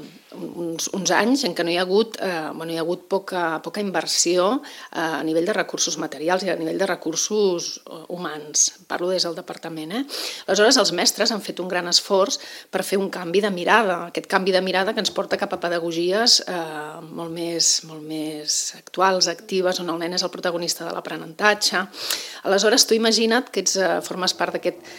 uns anys en què no hi ha hagut poca inversió a nivell de recursos materials i a nivell de recursos humans. Parlo des del departament. Aleshores, els mestres han fet un gran esforç per fer un canvi de mirada, aquest canvi de mirada que ens porta cap a pedagogies molt més actuals, actives, on el nen és el protagonista de l'aprenentatge. Aleshores, tu imagina't que formes part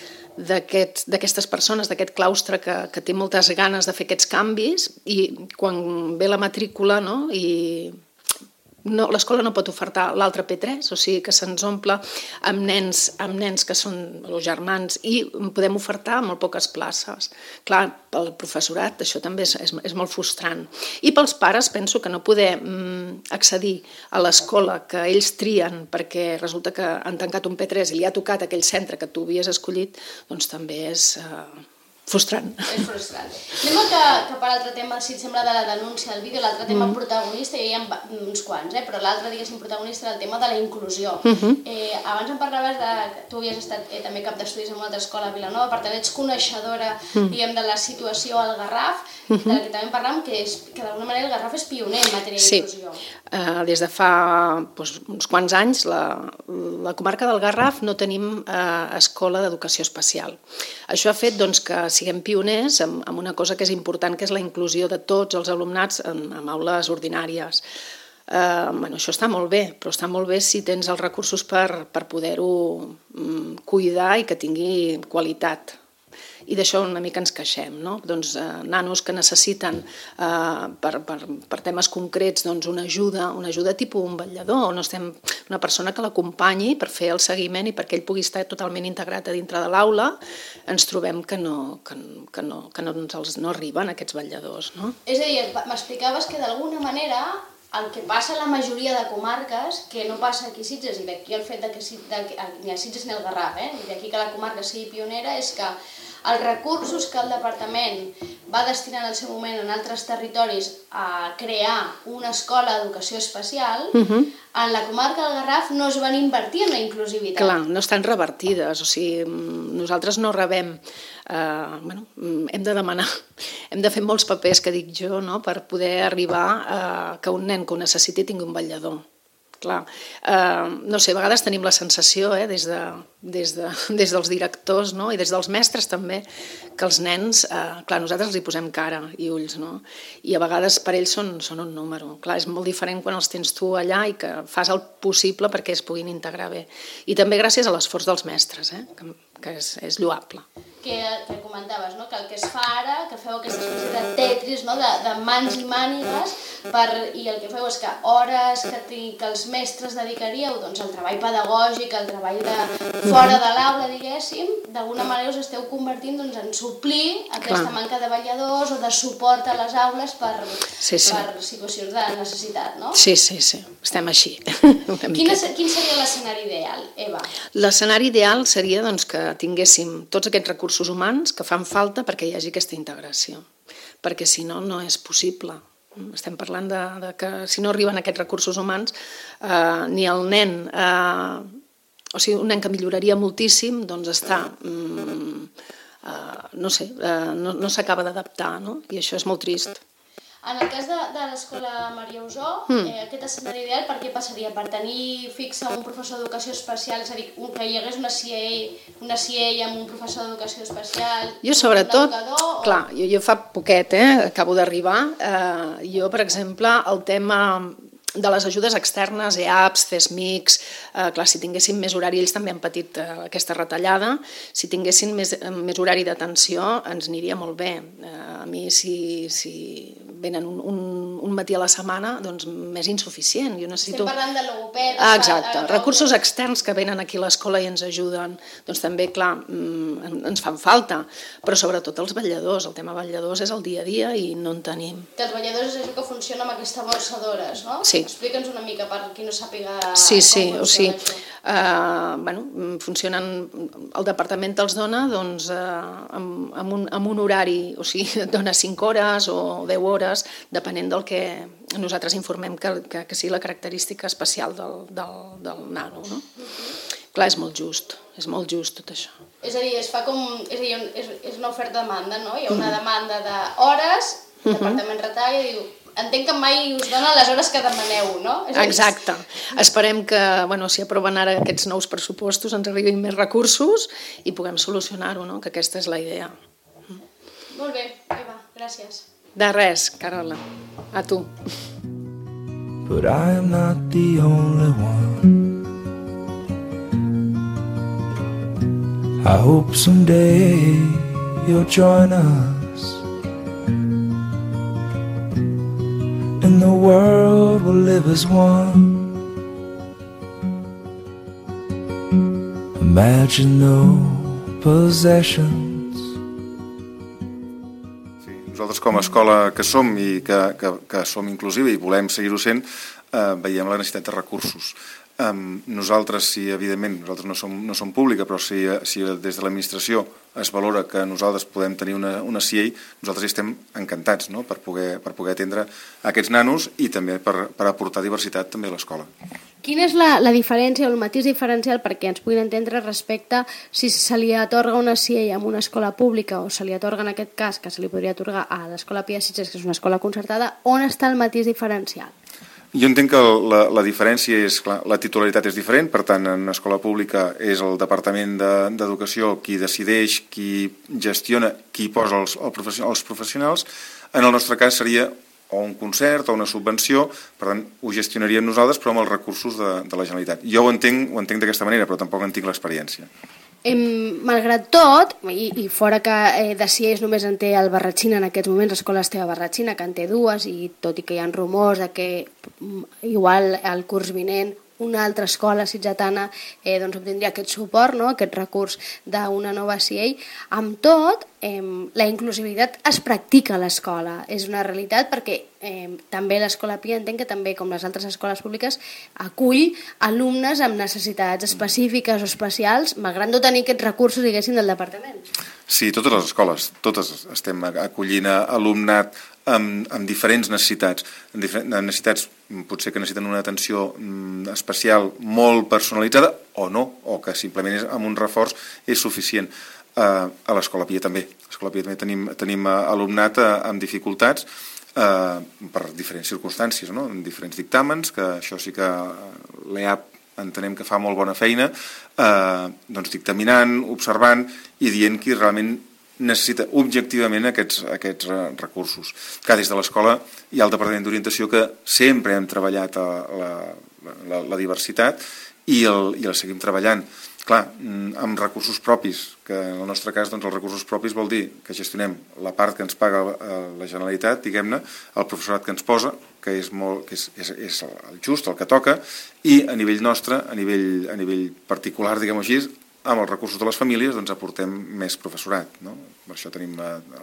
d'aquestes persones, d'aquest claustre que té moltes ganes de fer aquests canvis i quan ve la matrícula, no? I l'escola no pot ofertar l'altre P3, o sigui que se'ns omple amb nens que són els germans i podem ofertar molt poques places. Clar, pel professorat això també és molt frustrant. I pels pares penso que no poder accedir a l'escola que ells trien perquè resulta que han tancat un P3 i li ha tocat aquell centre que tu havies escollit, doncs també és... frustrant. És frustrant. Anem cap a l'altre tema, si et sembla, de la denúncia del vídeo, l'altre tema protagonista, hi ha uns quants, però l'altre, diguéssim, protagonista del tema de la inclusió. Abans em parlaves que tu havies estat també cap d'estudis en una altra escola a Vilanova, per tant ets coneixedora, diguem, de la situació al Garraf, de la que també parlàvem, que d'alguna manera el Garraf és pioner en matèria d'inclusió. Des de fa uns quants anys, la comarca del Garraf no tenim escola d'educació especial. Això ha fet que siguem pioners en una cosa que és important, que és la inclusió de tots els alumnats en aules ordinàries. Això està molt bé, però està molt bé si tens els recursos per poder-ho cuidar i que tingui qualitat. I d'això una mica ens queixem, no? Doncs nanos que necessiten per temes concrets una ajuda tipus un vetllador, una persona que l'acompanyi per fer el seguiment i perquè ell pugui estar totalment integrat a dintre de l'aula, ens trobem que no arriben aquests vetlladors, no? És a dir, m'explicaves que d'alguna manera el que passa a la majoria de comarques, que no passa aquí a Sitges, i d'aquí el fet ni a Sitges ni al Garraf, i d'aquí que la comarca sigui pionera, és que els recursos que el departament va destinar en el seu moment en altres territoris a crear una escola d'educació especial, en la comarca del Garraf no es van invertir en la inclusivitat. Clar, no estan revertides, o sigui, nosaltres no rebem, hem de demanar, hem de fer molts papers, que dic jo, per poder arribar a que un nen que ho necessiti tingui un vetllador. Clar, no sé, a vegades tenim la sensació, des dels directors i des dels mestres també, que els nens, clar, nosaltres els hi posem cara i ulls, i a vegades per ells són un número. Clar, és molt diferent quan els tens tu allà i que fas el possible perquè es puguin integrar bé. I també gràcies a l'esforç dels mestres, que que és lloable. Que comentaves, no? Que el que es fa ara, que feu aquesta espècie de Tetris, no? de mans i mànigues, i el que feu és que hores que els mestres dedicaríeu doncs, al treball pedagògic, al treball fora de l'aula, diguéssim, d'alguna manera us esteu convertint doncs, en suplir aquesta manca de vetlladors o de suport a les aules per situacions de necessitat, no? Sí, estem així. Quin seria l'escenari ideal, Eva? L'escenari ideal seria doncs, que tinguéssim tots aquests recursos humans que fan falta perquè hi hagi aquesta integració, perquè si no, no és possible. Estem parlant de que si no arriben aquests recursos humans, ni el nen, o sigui, un nen que milloraria moltíssim, doncs està, no sé, no s'acaba d'adaptar, no? I això és molt trist. En el cas de l'escola Maria Usó, aquest escenari ideal per què passaria? Per tenir fixa un professor d'educació especial, és a dir, que hi hagués una CIE amb un professor d'educació especial, jo sobretot, clar, jo fa poquet, acabo d'arribar, jo, per exemple, el tema de les ajudes externes, EAPS, CESMICs, clar, si tinguessin més horari, ells també han patit aquesta retallada, si tinguessin més horari d'atenció ens aniria molt bé. A mi, si venen un matí a la setmana, doncs m'és insuficient. Estem parlant de logoped. Exacte, recursos externs que venen aquí a l'escola i ens ajuden, doncs també, clar, ens fan falta, però sobretot els vetlladors, el tema vetlladors és el dia a dia i no en tenim. Que els vetlladors és això que funciona amb aquesta borsa d'hores, no? Sí. Explica'ns una mica per qui no sàpiga com funciona això. Funcionen, el departament te'ls dona doncs, amb un horari, o sigui, dona 5 hores o 10 hores, depenent del que nosaltres informem que sigui la característica especial del nano. No? Clar, és molt just tot això. És a dir, és una oferta-demanda, no? Hi ha una demanda d'hores, el departament retalla i diu entenc que mai us donen les hores que demaneu, no? Exacte. Esperem que, si aproven ara aquests nous pressupostos, ens arribin més recursos i puguem solucionar-ho, no? Que aquesta és la idea. Molt bé, Eva, gràcies. De res, Carola. A tu. But I am not the only one. I hope someday you'll join us and the world will live as one. Imagine no possessions. Sí, nosaltres com a escola que som i que som inclusiva i volem seguir-ho sent, veiem la necessitat de recursos. Nosaltres, evidentment, nosaltres no som pública, però si des de l'administració es valora que nosaltres podem tenir una CIE, nosaltres hi estem encantats, no? per poder atendre aquests nanos i també per aportar diversitat també a l'escola. Quina és la diferència o el matís diferencial perquè ens puguin entendre respecte si se li atorga una CIE en una escola pública o se li atorga en aquest cas que se li podria atorgar a l'Escola Pia Sitges, que és una escola concertada, on està el matís diferencial? Jo entenc que la diferència és, clar, la titularitat és diferent, per tant, en escola pública és el Departament d'Educació qui decideix, qui gestiona, qui posa els professionals. En el nostre cas seria o un concert o una subvenció, per tant, ho gestionaríem nosaltres, però amb els recursos de la Generalitat. Jo ho entenc d'aquesta manera, però tampoc en tinc l'experiència. Malgrat tot, i fora que de CIEs només en té el Barratxina en aquests moments, l'escola Esteve Barratxina, que en té dues, i tot i que hi ha rumors de que igual el curs vinent una altra escola sitgetana doncs obtindria aquest suport, no? Aquest recurs d'una nova CIE. Amb tot, la inclusivitat es practica a l'escola, és una realitat perquè també l'escola Pia entenc que també, com les altres escoles públiques, acull alumnes amb necessitats específiques o especials, malgrat no tenir aquests recursos, diguéssim, del departament. Sí, totes les escoles, totes estem acollint alumnat amb diferents necessitats, necessitats potser que necessiten una atenció especial molt personalitzada o no, o que simplement amb un reforç és suficient. A l'Escola Pia també. A l'Escola Pia també tenim alumnat amb dificultats per diferents circumstàncies, no? En diferents dictàmens, que això sí que l'EAP entenem que fa molt bona feina, doncs dictaminant, observant i dient qui realment necessita objectivament aquests recursos. Que des de l'escola hi ha el Departament d'Orientació que sempre hem treballat la diversitat i la seguim treballant. clar, amb recursos propis, que en el nostre cas doncs, els recursos propis vol dir que gestionem la part que ens paga la Generalitat, diguem-ne, el professorat que ens posa, que és el just, el que toca, i a nivell nostre, a nivell particular, diguem-ho així, amb els recursos de les famílies doncs, aportem més professorat. No? Per això tenim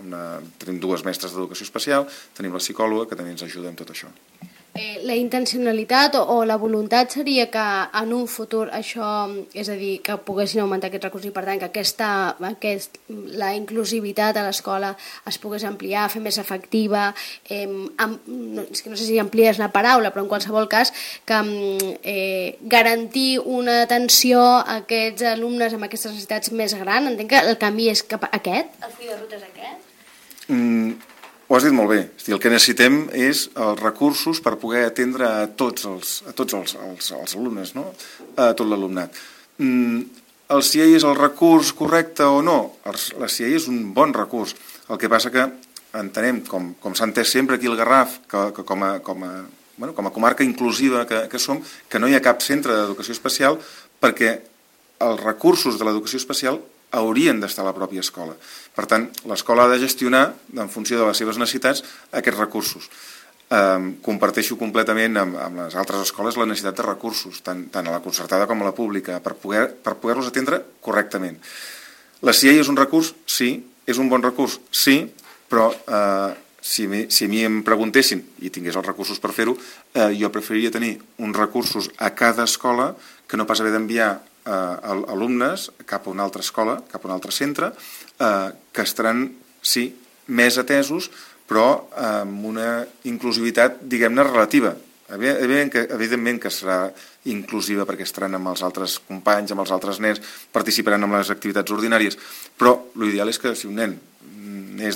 2 mestres d'educació especial, tenim la psicòloga, que també ens ajuda en tot això. La intencionalitat o la voluntat seria que en un futur això, és a dir, que poguessin augmentar aquests recursos i per tant que la inclusivitat a l'escola es pogués ampliar, fer més efectiva, és que no sé si ampliar és la paraula, però en qualsevol cas que garantir una atenció a aquests alumnes amb aquestes necessitats més grans. Entenc que el camí és cap a aquest? El full de ruta és aquest? Ho has dit molt bé. El que necessitem és els recursos per poder atendre a tots els alumnes, no? A tot l'alumnat. El CIE és el recurs correcte o no? La CIE és un bon recurs. El que passa que entenem, com s'ha entès sempre aquí al Garraf, que com a comarca inclusiva que som, que no hi ha cap centre d'educació especial perquè els recursos de l'educació especial haurien d'estar a la pròpia escola. Per tant, l'escola ha de gestionar, en funció de les seves necessitats, aquests recursos. Comparteixo completament amb les altres escoles la necessitat de recursos, tant a la concertada com a la pública, per poder-los atendre correctament. La CIE és un recurs? Sí. És un bon recurs? Sí. Però si a mi em preguntessin i tingués els recursos per fer-ho, jo preferiria tenir uns recursos a cada escola que no pas haver d'enviar alumnes cap a una altra escola, cap a un altre centre, que estaran, sí, més atesos, però amb una inclusivitat, diguem-ne, relativa. Evidentment que serà inclusiva perquè estaran amb els altres companys, amb els altres nens, participaran en les activitats ordinàries, però l'ideal és que si un nen és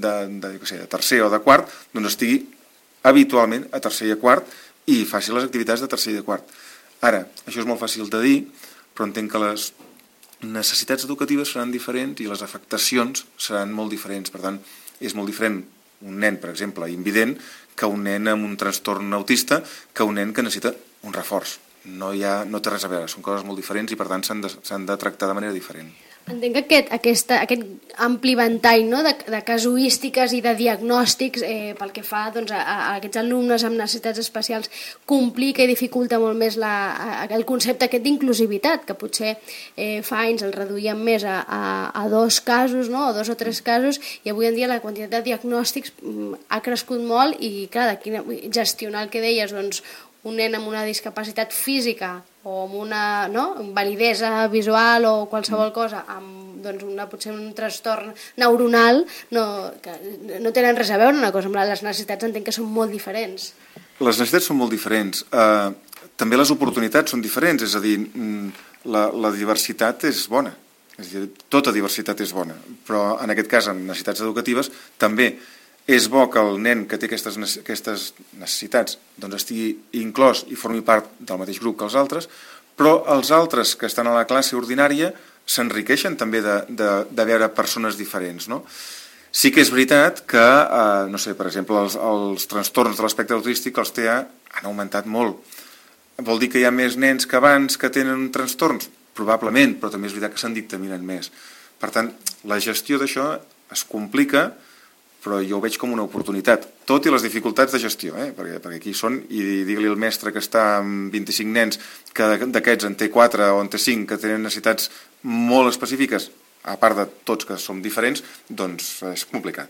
de tercer o de quart, doncs estigui habitualment a tercer i a quart i faci les activitats de tercer i de quart. Ara, això és molt fàcil de dir, però entenc que les necessitats educatives seran diferents i les afectacions seran molt diferents. Per tant, és molt diferent un nen, per exemple, invident, que un nen amb un trastorn autista, que un nen que necessita un reforç. No té res a veure, són coses molt diferents i per tant s'han de tractar de manera diferent. Entenc que aquest ampli ventall, no, de casuístiques i de diagnòstics pel que fa doncs, a aquests alumnes amb necessitats especials complica i dificulta molt més el concepte aquest d'inclusivitat, que potser fa anys el reduïem més a 2 casos, no, o 2 o 3 casos, i avui en dia la quantitat de diagnòstics ha crescut molt i clar, gestionar el que deies, doncs, un nen amb una discapacitat física o amb una validesa visual o qualsevol cosa, amb potser un trastorn neuronal, que no tenen res a veure una cosa amb les necessitats, entenc que són molt diferents. Les necessitats són molt diferents. També les oportunitats són diferents, és a dir, la diversitat és bona, és a dir, tota diversitat és bona, però en aquest cas, en necessitats educatives, també és bo que el nen que té aquestes necessitats doncs estigui inclòs i formi part del mateix grup que els altres, però els altres que estan a la classe ordinària s'enriqueixen també de veure persones diferents, no? Sí que és veritat que, no sé, per exemple, els trastorns de l'espectre autístic, els TEA, han augmentat molt. Vol dir que hi ha més nens que abans que tenen trastorns? Probablement, però també és veritat que se'n dictaminen més. Per tant, la gestió d'això es complica, però jo ho veig com una oportunitat, tot i les dificultats de gestió, perquè aquí són, i digue-li al mestre que està amb 25 nens, que d'aquests en té 4 o en té 5 que tenen necessitats molt específiques, a part de tots que som diferents, doncs és complicat.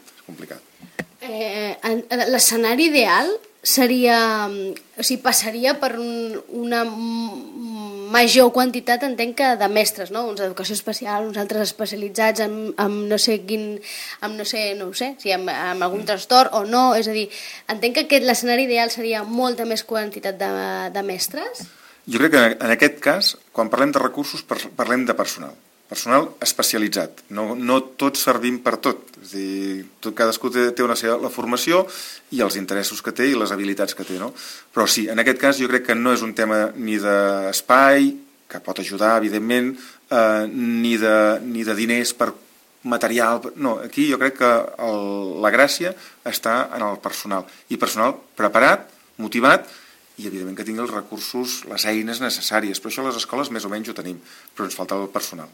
L'escenari ideal seria, o sigui, passaria per una major quantitat, entenc que de mestres, no? Uns d'educació especial, uns altres especialitzats amb no sé quin, amb algun trastorn o no, és a dir, entenc que l'escenari ideal seria molta més quantitat de mestres? Jo crec que en aquest cas, quan parlem de recursos, parlem de personal especialitzat, no tots servim per tot, és a dir, cadascú té la formació i els interessos que té i les habilitats que té, no? Però sí, en aquest cas jo crec que no és un tema ni d'espai, que pot ajudar, evidentment, ni de diners per material, no, aquí jo crec que la gràcia està en el personal, i personal preparat, motivat i evidentment que tingui els recursos, les eines necessàries. Però això a les escoles més o menys ho tenim, però ens falta el personal.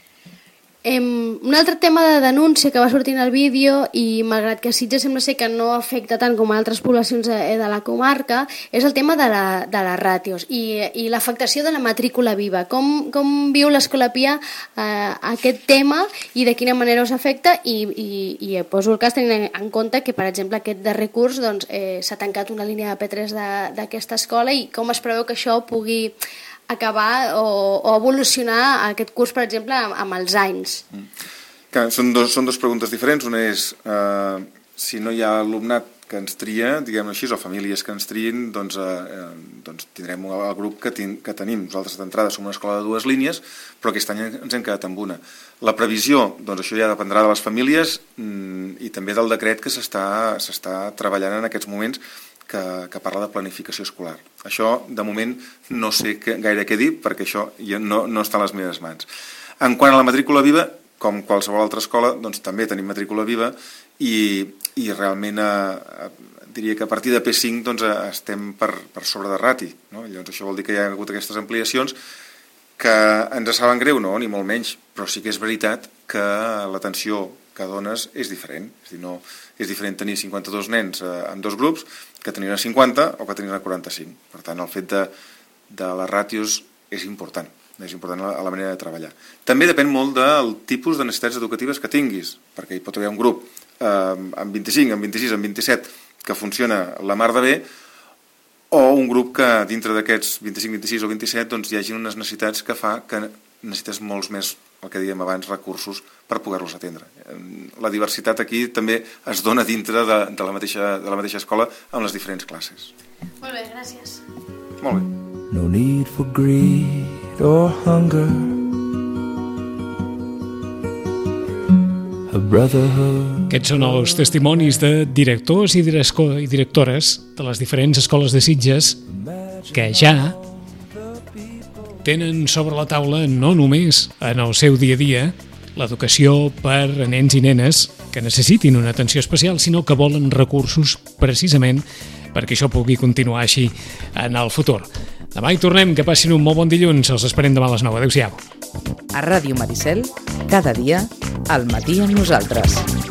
Un altre tema de denúncia que va sortir en el vídeo, i malgrat que a Sitges sembla ser que no afecta tant com a altres poblacions de la comarca, és el tema de les ràtios i l'afectació de la matrícula viva. Com viu l'Escola Pia aquest tema i de quina manera us afecta? I poso el cas tenint en compte que, per exemple, aquest darrer curs s'ha tancat una línia de P3 d'aquesta escola, i com es preveu que això pugui acabar o evolucionar aquest curs, per exemple, amb els anys? Són dos preguntes diferents. Una és si no hi ha alumnat que ens tria, diguem-ho així, o famílies que ens trien, doncs tindrem el grup que tenim. Nosaltres d'entrada som una escola de 2 línies, però aquest any ens hem quedat amb una. La previsió, doncs això ja dependrà de les famílies i també del decret que s'està treballant en aquests moments, que parla de planificació escolar. Això, de moment, no sé gaire què dir, perquè això no està a les meves mans. En quant a la matrícula viva, com qualsevol altra escola, doncs també tenim matrícula viva i realment diria que a partir de P5 doncs, estem per sobre de rati. No? Llavors això vol dir que hi ha hagut aquestes ampliacions que ens saben greu, no, ni molt menys, però sí que és veritat que l'atenció que dones és diferent. És dir, no, és diferent tenir 52 nens en 2 grups que tenir 50 o que tenir 45. Per tant, el fet de les ràtios és important a la manera de treballar. També depèn molt del tipus de necessitats educatives que tinguis, perquè hi pot haver un grup amb 25, amb 26, amb 27 que funciona la mar de bé, o un grup que dintre d'aquests 25, 26 o 27 doncs, hi hagi unes necessitats que fa que necessites molts més, el que dèiem abans, recursos per poder-los atendre. La diversitat aquí també es dona dintre de la mateixa escola amb les diferents classes. Molt bé, gràcies. Molt bé. No need for greed or hunger, a brotherhood. Aquests són els testimonis de directors i directores de les diferents escoles de Sitges que ja tenen sobre la taula no només en el seu dia a dia l'educació per a nens i nenes que necessitin una atenció especial, sinó que volen recursos precisament perquè això pugui continuar així en el futur. Demà hi tornem, que passin un molt bon dilluns, els esperem demà a les 9. Adéu-siau. A Ràdio Maricel, cada dia, al matí amb nosaltres.